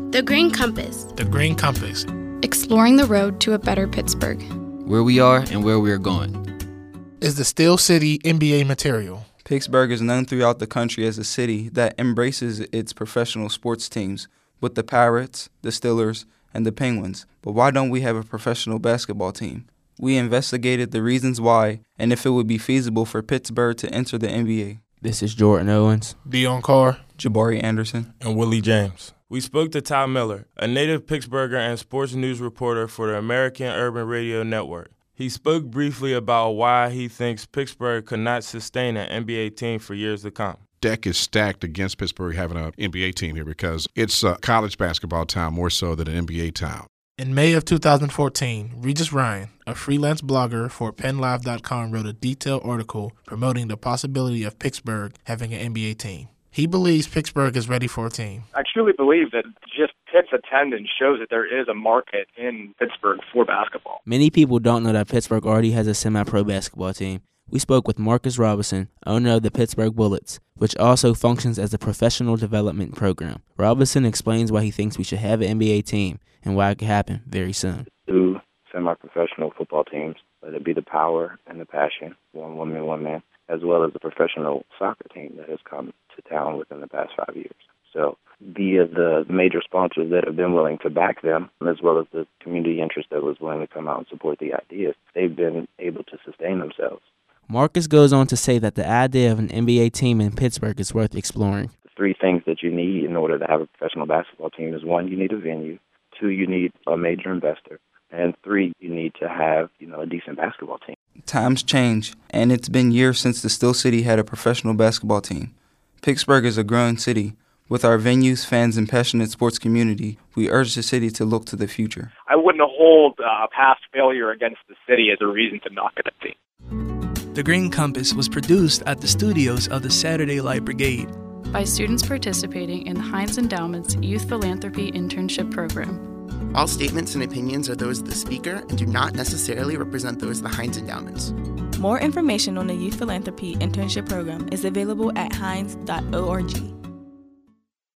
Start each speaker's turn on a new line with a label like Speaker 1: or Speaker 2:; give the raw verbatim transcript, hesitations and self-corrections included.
Speaker 1: The Green Compass.
Speaker 2: The Green Compass.
Speaker 3: Exploring the road to a better Pittsburgh.
Speaker 4: Where we are and where we are going.
Speaker 2: Is the Steel City N B A material.
Speaker 5: Pittsburgh is known throughout the country as a city that embraces its professional sports teams with the Pirates, the Steelers, and the Penguins. But why don't we have a professional basketball team? We investigated the reasons why and if it would be feasible for Pittsburgh to enter the N B A.
Speaker 4: This is Jordan Owens,
Speaker 2: Dion Carr,
Speaker 5: Jabari Anderson,
Speaker 6: and Willie James. We spoke to Ty Miller, a native Pittsburgher and sports news reporter for the American Urban Radio Network. He spoke briefly about why he thinks Pittsburgh could not sustain an N B A team for years to come.
Speaker 7: Deck is stacked against Pittsburgh having an N B A team here because it's a college basketball town more so than an N B A town.
Speaker 2: In May of two thousand fourteen, Regis Ryan, a freelance blogger for Penn Live dot com, wrote a detailed article promoting the possibility of Pittsburgh having an N B A team. He believes Pittsburgh is ready for a team.
Speaker 8: I truly believe that just Pitt's attendance shows that there is a market in Pittsburgh for basketball.
Speaker 4: Many people don't know that Pittsburgh already has a semi-pro basketball team. We spoke with Marcus Robinson, owner of the Pittsburgh Bullets, which also functions as a professional development program. Robinson explains why he thinks we should have an N B A team and why it could happen very soon.
Speaker 9: Two semi-professional football teams, let it be the power and the passion, one woman, one man, as well as the professional soccer team that has come to town within the past five years. So via the major sponsors that have been willing to back them, as well as the community interest that was willing to come out and support the ideas, they've been able to sustain themselves.
Speaker 4: Marcus goes on to say that the idea of an N B A team in Pittsburgh is worth exploring.
Speaker 9: The three things that you need in order to have a professional basketball team is, one, you need a venue, two, you need a major investor, and three, you need to have, you know, a decent basketball team.
Speaker 5: Times change, and it's been years since the Steel City had a professional basketball team. Pittsburgh is a growing city. With our venues, fans, and passionate sports community, we urge the city to look to the future.
Speaker 8: I wouldn't hold uh, past failure against the city as a reason to not get a team.
Speaker 10: The Green Compass was produced at the studios of the Saturday Light Brigade
Speaker 3: by students participating in the Heinz Endowment's Youth Philanthropy Internship Program.
Speaker 11: All statements and opinions are those of the speaker and do not necessarily represent those of the Heinz Endowments.
Speaker 12: More information on the Youth Philanthropy Internship Program is available at heinz dot org.